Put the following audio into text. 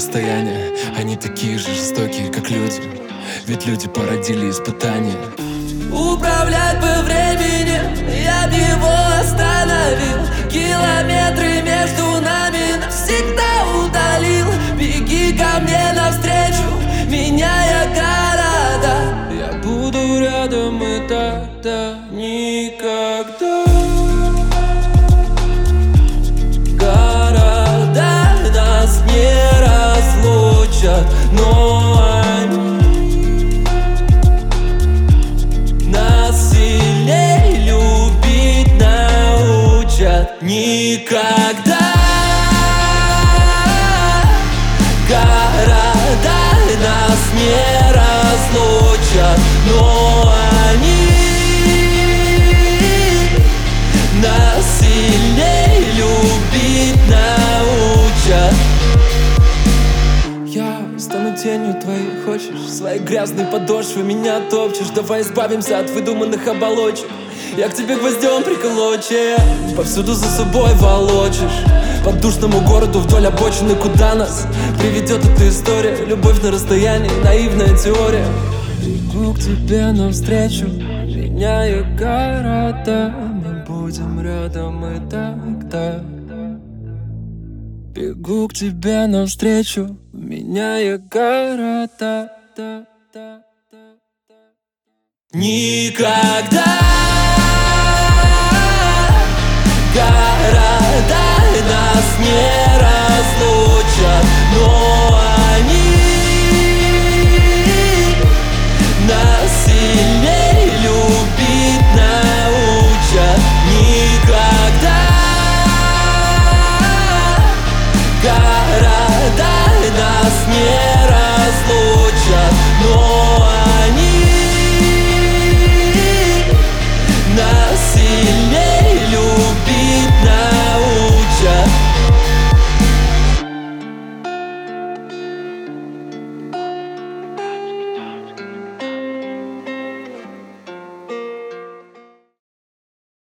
расстояния. Они такие же жестокие, как люди, ведь люди породили испытания. Управлять бы временем, я б его остановил. Километры между нами навсегда удалил. Беги ко мне навстречу, меняя города. Я буду рядом и тогда никогда. Города нас не разлучат, но они нас сильней любить научат. Никогда. Города нас не разлучат, но они нас сильней любить научат. Я стану тенью твоей, хочешь? Своей грязной подошвы меня топчешь. Давай избавимся от выдуманных оболочек. Я к тебе гвоздем приколоче, повсюду за собой волочишь. По душному городу вдоль обочины, куда нас приведет эта история. Любовь на расстоянии, наивная теория. Бегу к тебе навстречу, меняя города. Мы будем рядом и тогда. Бегу к тебе навстречу, меняя города. Никогда. Города нас не разлучат, но